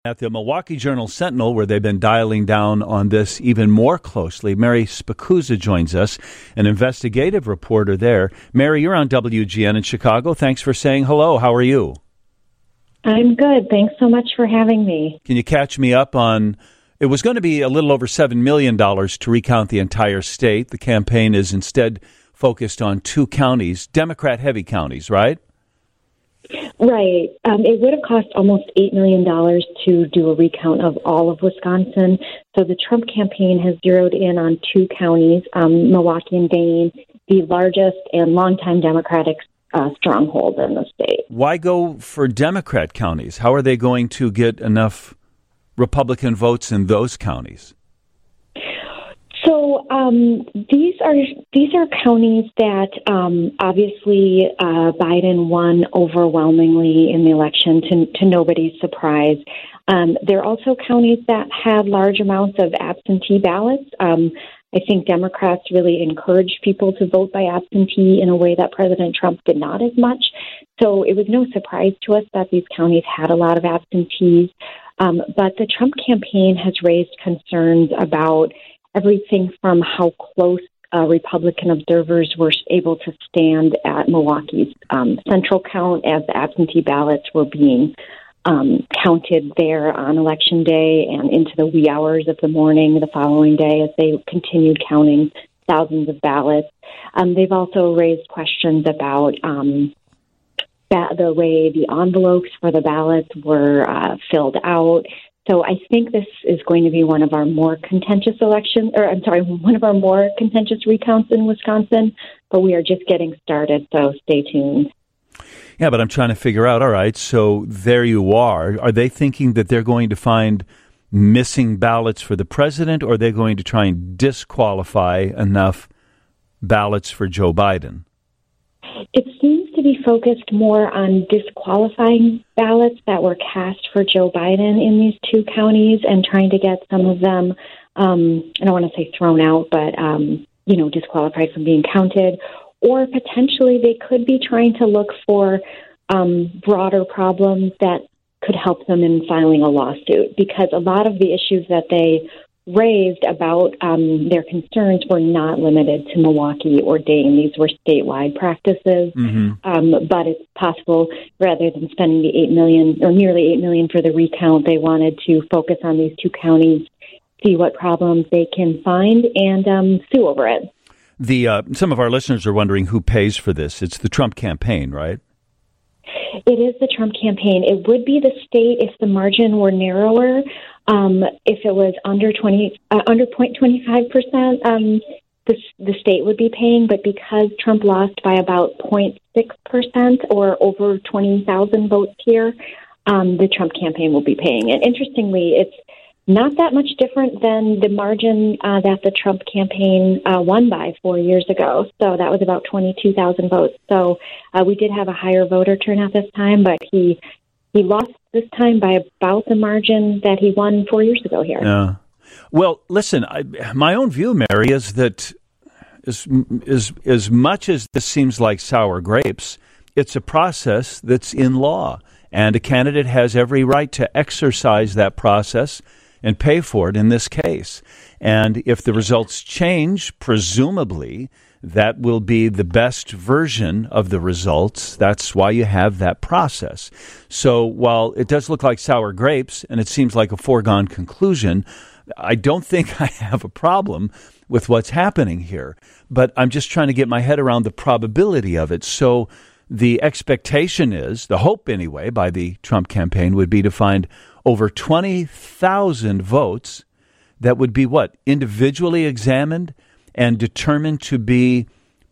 At the Milwaukee Journal-Sentinel, where they've been dialing down on this even more closely, Mary Spicuzza joins us, an investigative reporter there. Mary, you're on WGN in Chicago. Thanks for saying hello. How are you? I'm good. Thanks so much for having me. Can you catch me up on, it was going to be a little over $7 million to recount the entire state. The campaign is instead focused on 2 counties, Democrat-heavy counties, right? Right. It would have cost almost $8 million to do a recount of all of Wisconsin. So the Trump campaign has zeroed in on 2 counties, Milwaukee and Dane, the largest and longtime Democratic stronghold in the state. Why go for Democrat counties? How are they going to get enough Republican votes in those counties? So these are counties that obviously Biden won overwhelmingly in the election to nobody's surprise. There are also counties that have large amounts of absentee ballots. I think Democrats really encouraged people to vote by absentee in a way that President Trump did not as much. So it was no surprise to us that these counties had a lot of absentees. But the Trump campaign has raised concerns about everything from how close Republican observers were able to stand at Milwaukee's central count as the absentee ballots were being counted there on Election Day and into the wee hours of the morning the following day as they continued counting thousands of ballots. They've also raised questions about the way the envelopes for the ballots were filled out. So I think this is going to be one of our more contentious one of our more contentious recounts in Wisconsin, but we are just getting started, so stay tuned. Yeah, but I'm trying to figure out, all right, so there you are. Are they thinking that they're going to find missing ballots for the president, or are they going to try and disqualify enough ballots for Joe Biden? It seems to be focused more on disqualifying ballots that were cast for Joe Biden in these 2 counties and trying to get some of them, I don't want to say thrown out, but, disqualified from being counted. Or potentially they could be trying to look for broader problems that could help them in filing a lawsuit, because a lot of the issues that they raised about their concerns were not limited to Milwaukee or Dane. These were statewide practices. Mm-hmm. But it's possible, rather than spending the $8 million or nearly $8 million for the recount, they wanted to focus on these 2 counties, see what problems they can find, and sue over it. Some of our listeners are wondering who pays for this. It's the Trump campaign, right? It is the Trump campaign. It would be the state if the margin were narrower. If it was under 0.25%, the state would be paying. But because Trump lost by about 0.6% or over 20,000 votes here, the Trump campaign will be paying. And interestingly, it's not that much different than the margin that the Trump campaign won by 4 years ago. So that was about 22,000 votes. So we did have a higher voter turnout this time, but he lost this time by about the margin that he won 4 years ago here. Yeah. Well, listen, my own view, Mary, is that as much as this seems like sour grapes, it's a process that's in law, and a candidate has every right to exercise that process and pay for it in this case. And if the results change, presumably that will be the best version of the results. That's why you have that process. So while it does look like sour grapes and it seems like a foregone conclusion, I don't think I have a problem with what's happening here. But I'm just trying to get my head around the probability of it. So the expectation is, the hope anyway, by the Trump campaign would be to find over 20,000 votes that would be individually examined and determined to be,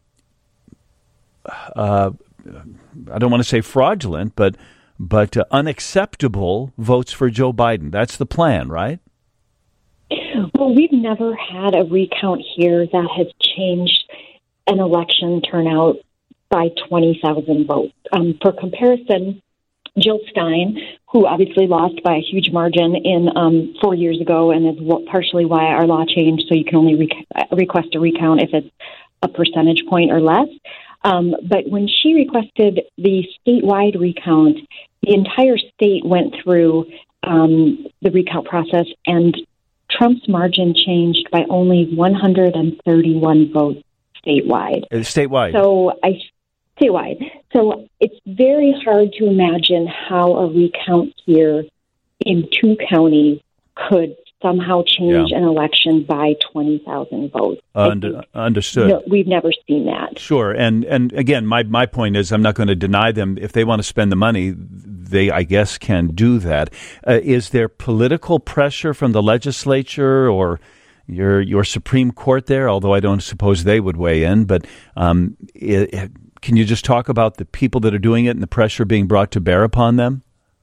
I don't want to say fraudulent, but unacceptable votes for Joe Biden. That's the plan, right? Well, we've never had a recount here that has changed an election turnout by 20,000 votes. For comparison, Jill Stein, who obviously lost by a huge margin in 4 years ago, and is partially why our law changed, so you can only request a recount if it's a percentage point or less. But when she requested the statewide recount, the entire state went through the recount process, and Trump's margin changed by only 131 votes statewide. Statewide. Statewide. So it's very hard to imagine how a recount here in 2 counties could somehow change an election by 20,000 votes. Understood. No, we've never seen that. Sure. And again, my point is I'm not going to deny them. If they want to spend the money, they, I guess, can do that. Is there political pressure from the legislature or your Supreme Court there, although I don't suppose they would weigh in, but can you just talk about the people that are doing it and the pressure being brought to bear upon them?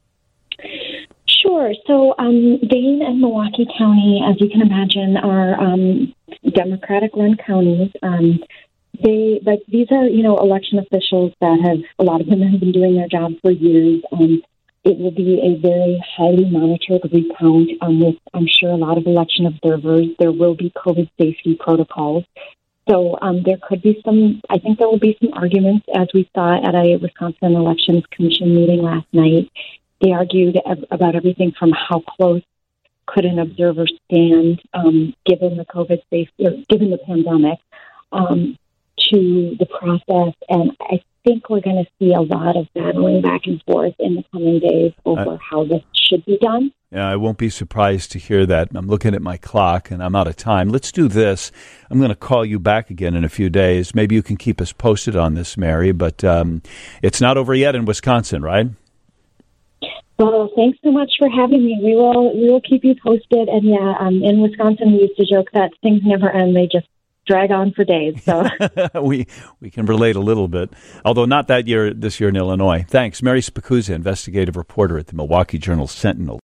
Sure. So Dane and Milwaukee County, as you can imagine, are Democratic-run counties. But these are, election officials that a lot of them have been doing their job for years. It will be a very highly monitored recount with, I'm sure, a lot of election observers. There will be COVID safety protocols. So there could be I think there will be some arguments, as we saw at a Wisconsin Elections Commission meeting last night. They argued about everything from how close could an observer stand, given the COVID safety, or given the pandemic, to the process. And I think we're going to see a lot of battling back and forth in the coming days over how this should be done. Yeah, I won't be surprised to hear that. I'm looking at my clock, and I'm out of time. Let's do this. I'm going to call you back again in a few days. Maybe you can keep us posted on this, Mary, but it's not over yet in Wisconsin, right? Well, thanks so much for having me. We will keep you posted. And in Wisconsin, we used to joke that things never end; they just drag on for days. So we can relate a little bit, although not this year in Illinois. Thanks, Mary Spicuzza, investigative reporter at the Milwaukee Journal Sentinel.